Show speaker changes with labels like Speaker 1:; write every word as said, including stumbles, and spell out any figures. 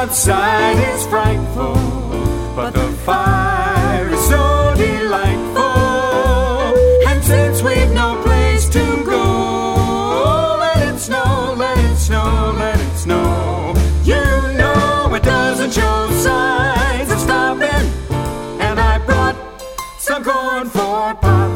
Speaker 1: outside is frightful, but the fire is so delightful. And since we've no place to go, let it snow, let it snow, let it snow. You know it doesn't show signs of stopping, and I brought some corn for pie.